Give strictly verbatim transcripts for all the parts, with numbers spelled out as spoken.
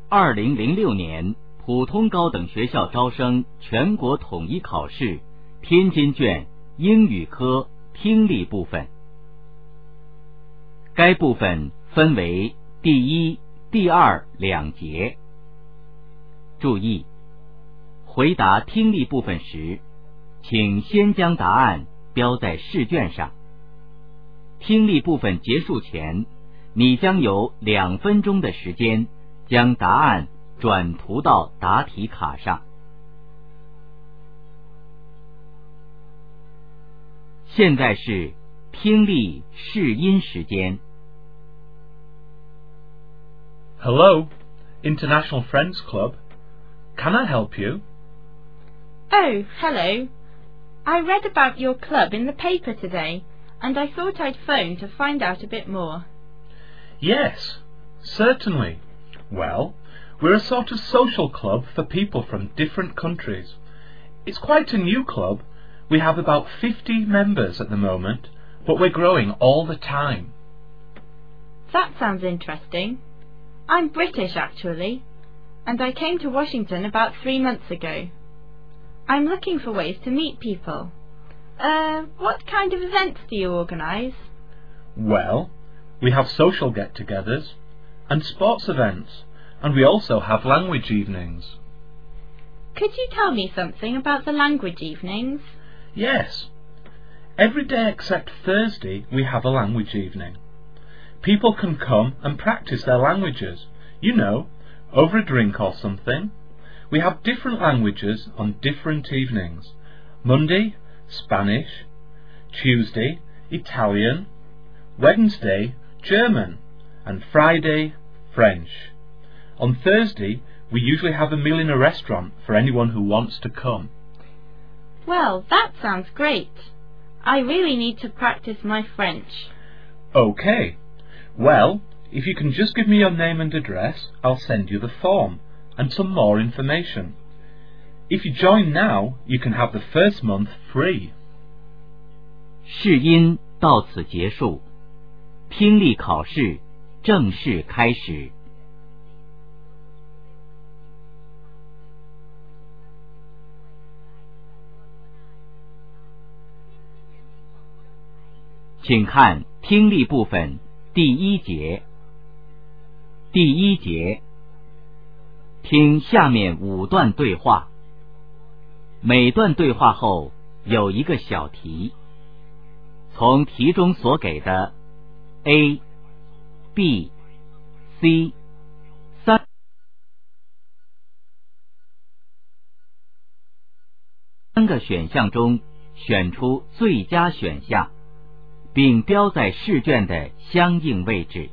二零零六年普通高等学校招生全国统一考试天津卷英语科听力部分。该部分分为第一、第二两节。注意，回答听力部分时，请先将答案标在试卷上。听力部分结束前，你将有两分钟的时间将答案转涂到答题卡上。现在是听力试音时间。 Hello, International Friends Club. Can I help you? Oh, hello. I read about your club in the paper today, and I thought I'd phone to find out a bit more. Yes, certainly. Well, we're a sort of social club for people from different countries. It's quite a new club. We have about fifty members at the moment, but we're growing all the time. That sounds interesting. I'm British, actually, and I came to Washington about three months ago. I'm looking for ways to meet people. Uh, what kind of events do you organise? Well, we have social get-togethers and sports events, and we also have language evenings. Could you tell me something about the language evenings? Yes. Every day except Thursday we have a language evening. People can come and practice their languages, you know, over a drink or something. We have different languages on different evenings. Monday, Spanish. Tuesday, Italian. Wednesday, German. And Friday, French. On Thursday, we usually have a meal in a restaurant for anyone who wants to come. Well, that sounds great. I really need to practice my French. OK. Well, if you can just give me your name and address, I'll send you the form and some more information. If you join now, you can have the first month free. 试音到此结束，听力考试正式开始。请看听力部分第一节。第一节，听下面五段对话，每段对话后有一个小题，从题中所给的 A、B、C 三三个选项中选出最佳选项，并标在试卷的相应位置。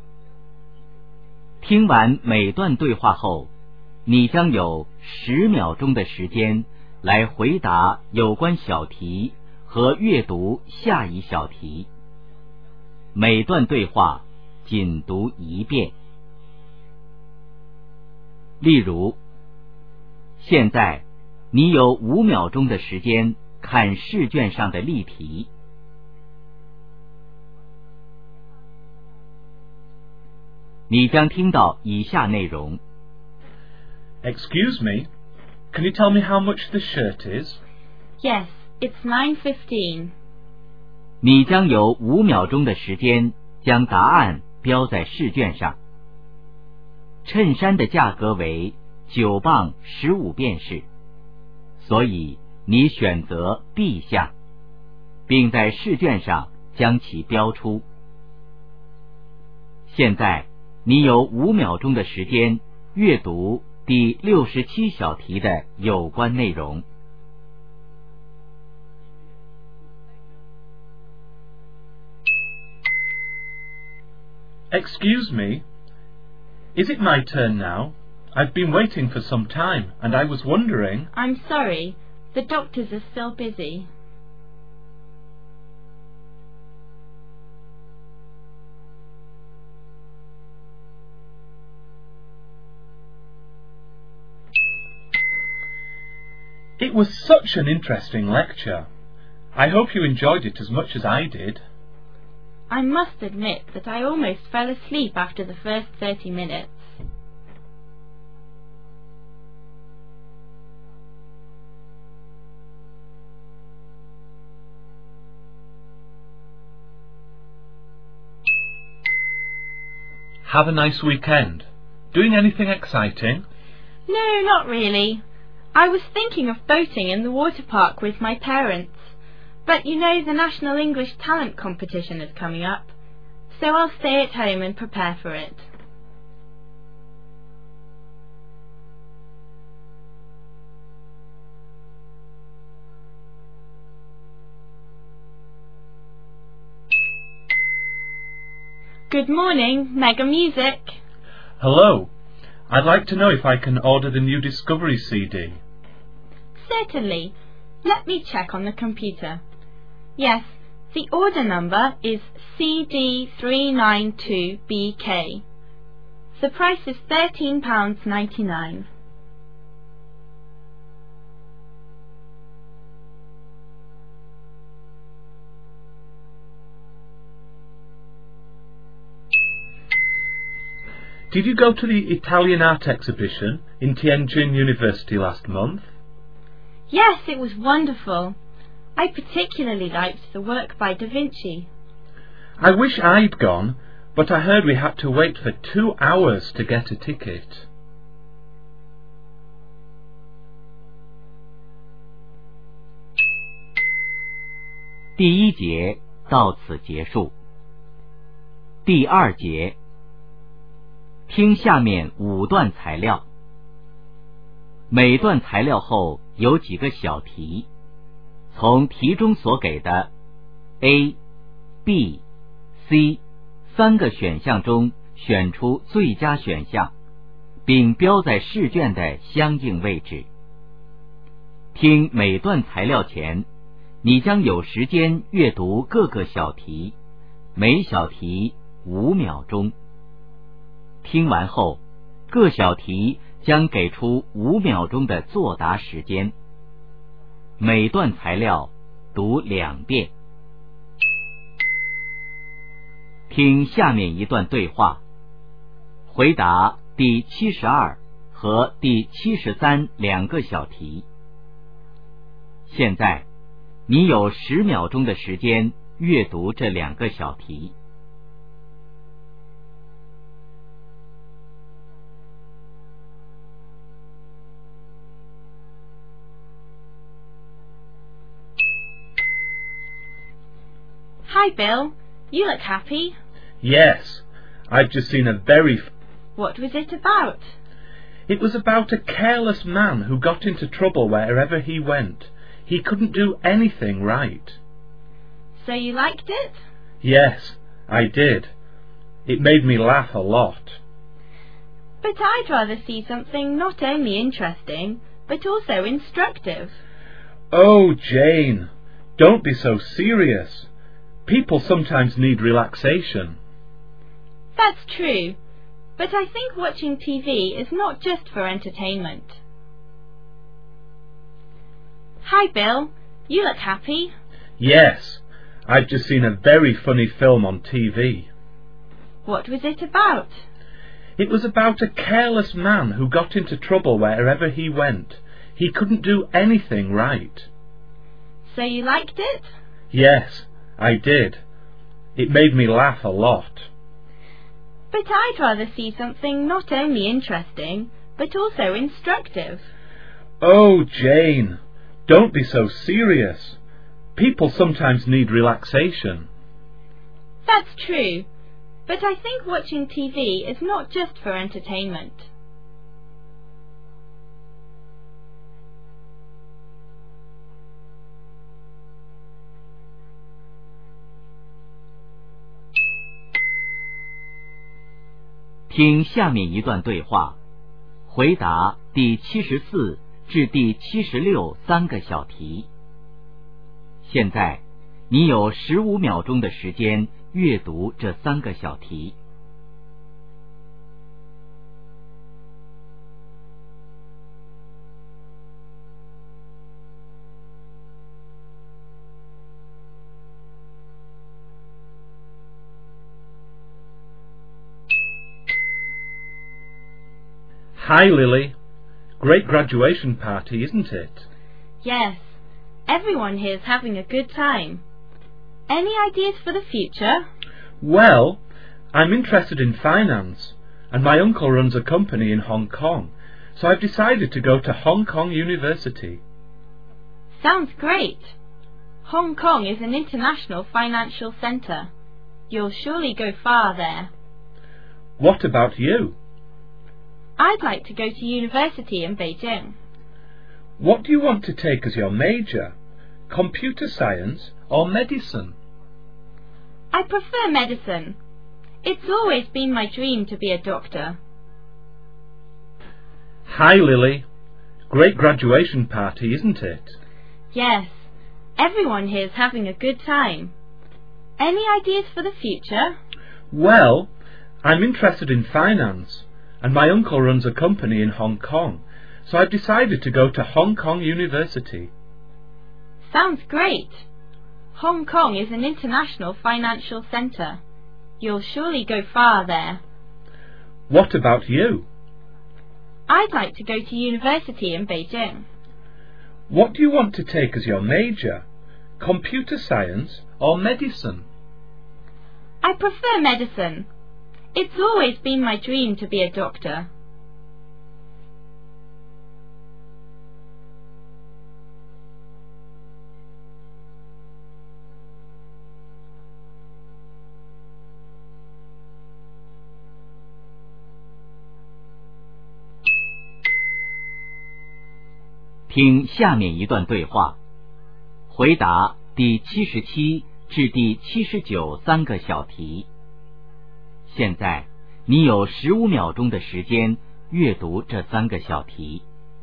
听完每段对话后，你将有十秒钟的时间来回答有关小题和阅读下一小题。每段对话仅读一遍。例如，现在你有五秒钟的时间看试卷上的例题。你将听到以下内容。 Excuse me, can you tell me how much the shirt is? Yes, it's nine fifteen. 你将有五秒钟的时间将答案标在试卷上。衬衫的价格为九磅十五便士，所以你选择 B 项，并在试卷上将其标出。现在你有五秒钟的时间阅读第六十七小题的有关内容。 Excuse me, is it my turn now? I've been waiting for some time, and I was wondering... I'm sorry, the doctors are still busy. It was such an interesting lecture. I hope you enjoyed it as much as I did. I must admit that I almost fell asleep after the first thirty minutes. Have a nice weekend. Doing anything exciting? No, not really. I was thinking of boating in the water park with my parents. But you know the National English Talent Competition is coming up, so I'll stay at home and prepare for it. Good morning, Mega Music. Hello. I'd like to know if I can order the new Discovery C D. Certainly. Let me check on the computer. Yes, the order number is C D three nine two B K. The price is thirteen pounds ninety-nine. Did you go to the Italian art exhibition in Tianjin University last month? Yes, it was wonderful. I particularly liked the work by Da Vinci. I wish I'd gone, but I heard we had to wait for two hours to get a ticket. 第一节到此结束。第二节，听下面五段材料。每段材料后有几个小题，从题中所给的 A、B、C 三个选项中选出最佳选项，并标在试卷的相应位置。听每段材料前，你将有时间阅读各个小题，每小题五秒钟。听完后，各小题将给出五秒钟的作答时间。每段材料读两遍。听下面一段对话，回答第七十二和第七十三两个小题。现在，你有十秒钟的时间阅读这两个小题。 Hi, Bill. You look happy. Yes, I've just seen a very... What was it about? It was about a careless man who got into trouble wherever he went. He couldn't do anything right. So you liked it? Yes, I did. It made me laugh a lot. But I'd rather see something not only interesting, but also instructive. Oh, Jane, don't be so serious. People sometimes need relaxation. That's true, but I think watching T V is not just for entertainment. Hi, Bill. You look happy. Yes, I've just seen a very funny film on T V. What was it about? It was about a careless man who got into trouble wherever he went. He couldn't do anything right. So you liked it? Yes, I did. It made me laugh a lot. But I'd rather see something not only interesting, but also instructive. Oh, Jane, don't be so serious. People sometimes need relaxation. That's true, but I think watching T V is not just for entertainment. 听下面一段对话，回答第七十四至第七十六三个小题。现在，你有十五秒钟的时间阅读这三个小题。 Hi, Lily. Great graduation party, isn't it? Yes, everyone here's having a good time. Any ideas for the future? Well, I'm interested in finance, and my uncle runs a company in Hong Kong, so I've decided to go to Hong Kong University. Sounds great. Hong Kong is an international financial centre. You'll surely go far there. What about you? I'd like to go to university in Beijing. What do you want to take as your major? Computer science or medicine? I prefer medicine. It's always been my dream to be a doctor. Hi, Lily. Great graduation party, isn't it? Yes, everyone here's having a good time. Any ideas for the future? Well, I'm interested in finance, and my uncle runs a company in Hong Kong, so I've decided to go to Hong Kong University. Sounds great. Hong Kong is an international financial centre. You'll surely go far there. What about you? I'd like to go to university in Beijing. What do you want to take as your major? Computer science or medicine? I prefer medicine. It's always been my dream to be a doctor. “听下面一段对话，回答第七十七至第七十九三个小题。现在你有十五秒钟的时间阅读这三个小题。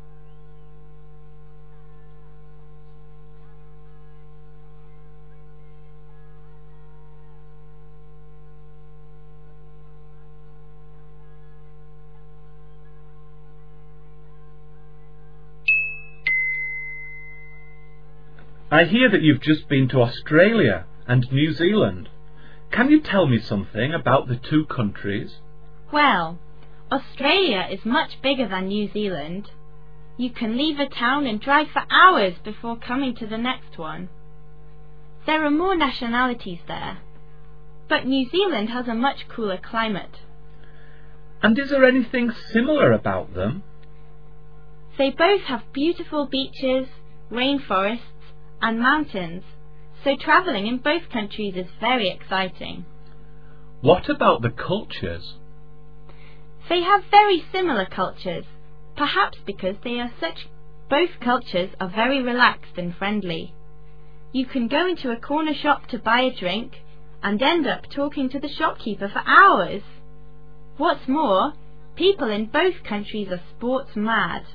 I hear that you've just been to Australia and New Zealand. Can you tell me something about the two countries? Well, Australia is much bigger than New Zealand. You can leave a town and drive for hours before coming to the next one. There are more nationalities there, but New Zealand has a much cooler climate. And is there anything similar about them? They both have beautiful beaches, rainforests, and mountains, so travelling in both countries is very exciting. What about the cultures? They have very similar cultures, perhaps because they are such. Both cultures are very relaxed and friendly. You can go into a corner shop to buy a drink and end up talking to the shopkeeper for hours. What's more, people in both countries are sports mad.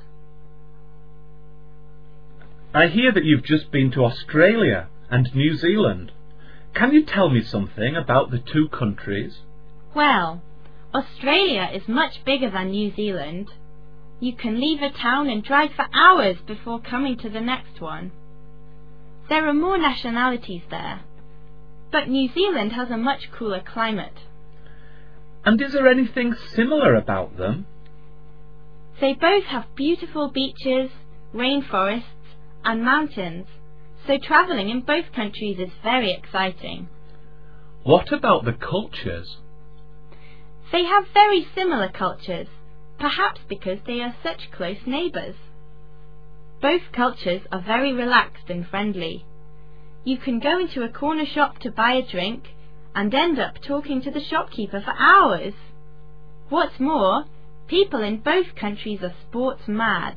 I hear that you've just been to Australia and New Zealand. Can you tell me something about the two countries? Well, Australia is much bigger than New Zealand. You can leave a town and drive for hours before coming to the next one. There are more nationalities there, but New Zealand has a much cooler climate. And is there anything similar about them? They both have beautiful beaches, rainforests, and mountains, so travelling in both countries is very exciting. What about the cultures? They have very similar cultures, perhaps because they are such close neighbours. Both cultures are very relaxed and friendly. You can go into a corner shop to buy a drink and end up talking to the shopkeeper for hours. What's more, people in both countries are sports mad.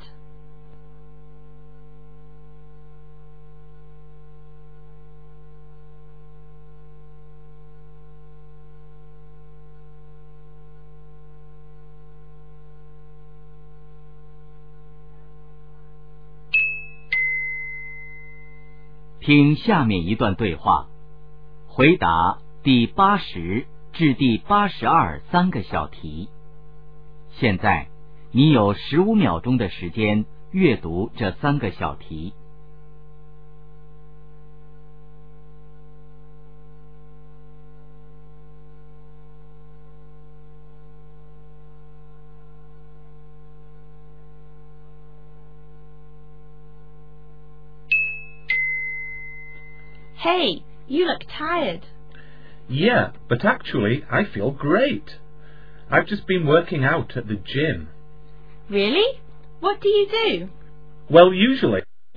听下面一段对话，回答第八十至第八十二三个小题。现在你有十五秒钟的时间阅读这三个小题。 Hey, you look tired. Yeah, but actually I feel great. I've just been working out at the gym. Really? What do you do? Well, usually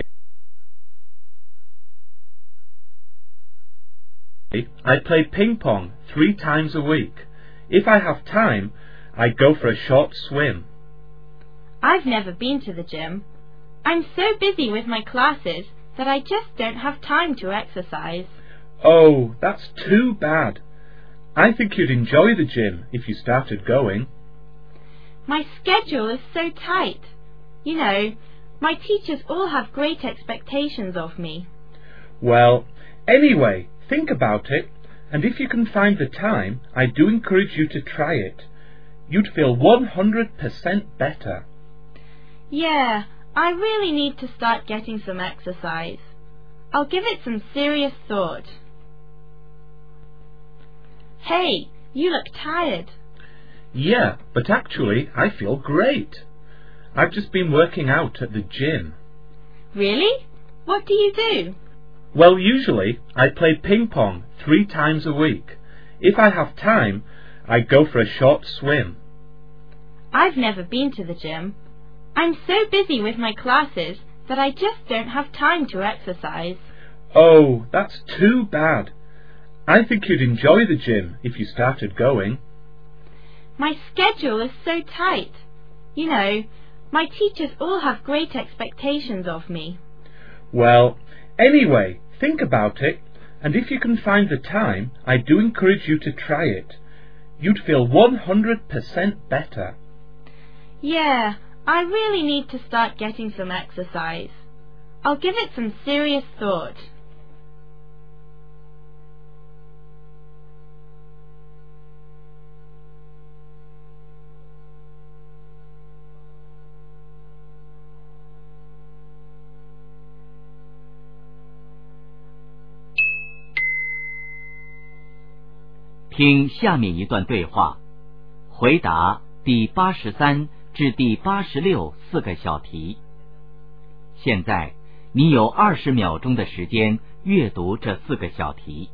I play ping pong three times a week. If I have time, I go for a short swim. I've never been to the gym. I'm so busy with my classes that I just don't have time to exercise. Oh, that's too bad. I think you'd enjoy the gym if you started going. My schedule is so tight. You know, my teachers all have great expectations of me. Well, anyway, think about it, and if you can find the time, I do encourage you to try it. You'd feel one hundred percent better. Yeah, I really need to start getting some exercise. I'll give it some serious thought. Hey, you look tired. Yeah, but actually I feel great. I've just been working out at the gym. Really? What do you do? Well, usually I play ping pong three times a week. If I have time, I go for a short swim. I've never been to the gym. I'm so busy with my classes that I just don't have time to exercise. Oh, that's too bad. I think you'd enjoy the gym if you started going. My schedule is so tight. You know, my teachers all have great expectations of me. Well, anyway, think about it, and if you can find the time, I do encourage you to try it. You'd feel one hundred percent better. Yeah, I really need to start getting some exercise. I'll give it some serious thought. “听下面一段对话，回答第八十三至第八十六四个小题。现在你有二十秒钟的时间阅读这四个小题。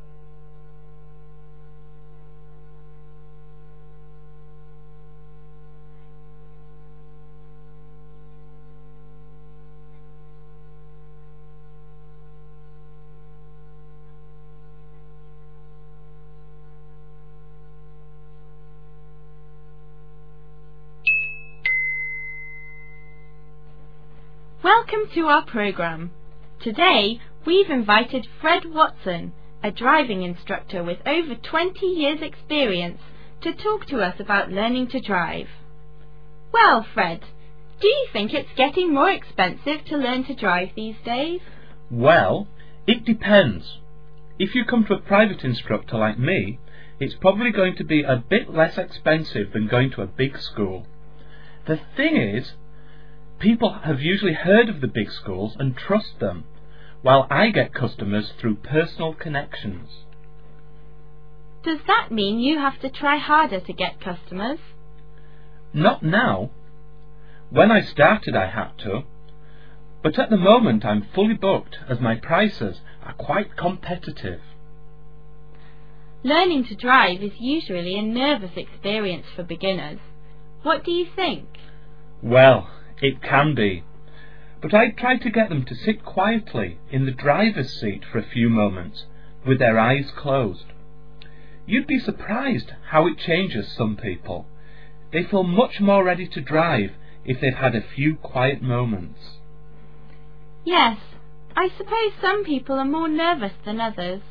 Welcome to our program. Today we've invited Fred Watson, a driving instructor with over twenty years experience, to talk to us about learning to drive. Well, Fred, do you think it's getting more expensive to learn to drive these days? Well, it depends. If you come to a private instructor like me, it's probably going to be a bit less expensive than going to a big school. The thing is, people have usually heard of the big schools and trust them, while I get customers through personal connections. Does that mean you have to try harder to get customers? Not now. When I started I had to, but at the moment I'm fully booked as my prices are quite competitive. Learning to drive is usually a nervous experience for beginners. What do you think? Well, it can be, but I try to get them to sit quietly in the driver's seat for a few moments, with their eyes closed. You'd be surprised how it changes some people. They feel much more ready to drive if they've had a few quiet moments. Yes, I suppose some people are more nervous than others.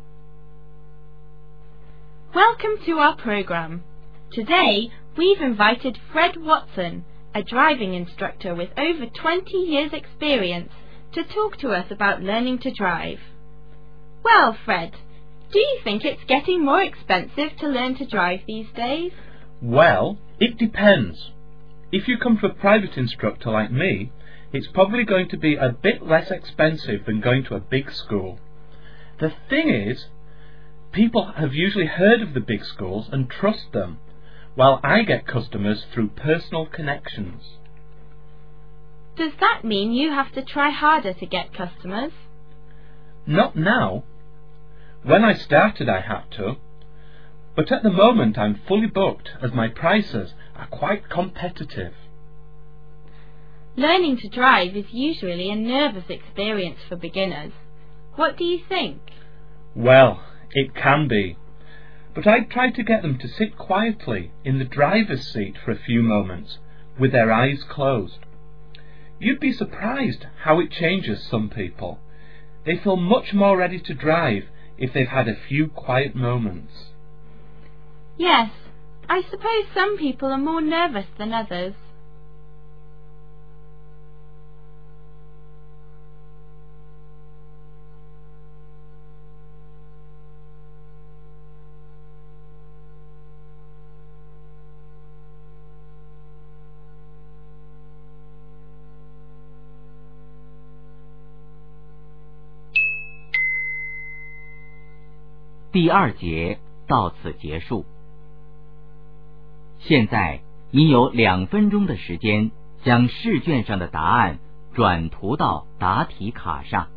Welcome to our program. Today we've invited Fred Watson, a driving instructor with over twenty years experience, to talk to us about learning to drive. Well, Fred, do you think it's getting more expensive to learn to drive these days? Well, it depends. If you come to a private instructor like me, it's probably going to be a bit less expensive than going to a big school. The thing is, people have usually heard of the big schools and trust them, while I get customers through personal connections. Does that mean you have to try harder to get customers? Not now. When I started I had to, but at the moment I'm fully booked as my prices are quite competitive. Learning to drive is usually a nervous experience for beginners. What do you think? Well, it can be, but I'd try to get them to sit quietly in the driver's seat for a few moments, with their eyes closed. You'd be surprised how it changes some people. They feel much more ready to drive if they've had a few quiet moments. Yes, I suppose some people are more nervous than others. 第二节到此结束。现在你有两分钟的时间将试卷上的答案转涂到答题卡上。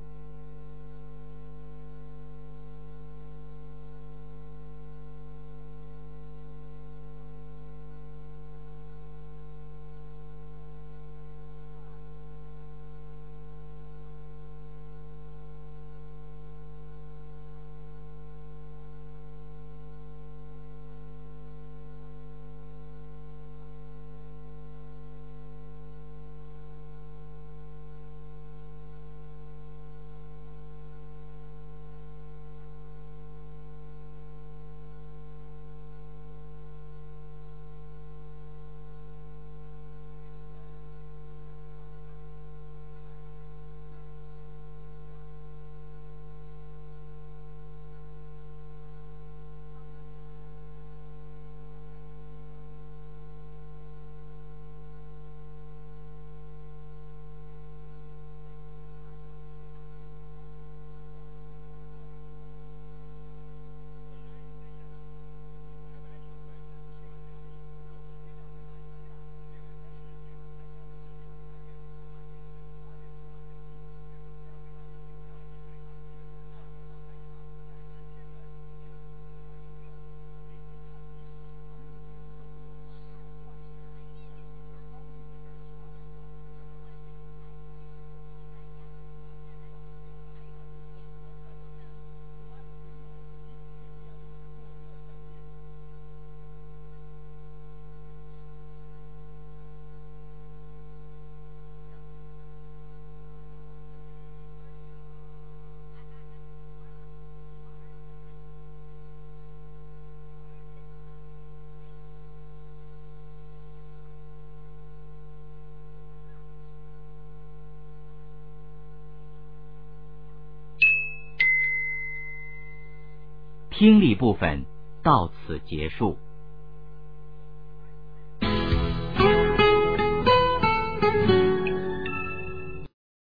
听力部分到此结束。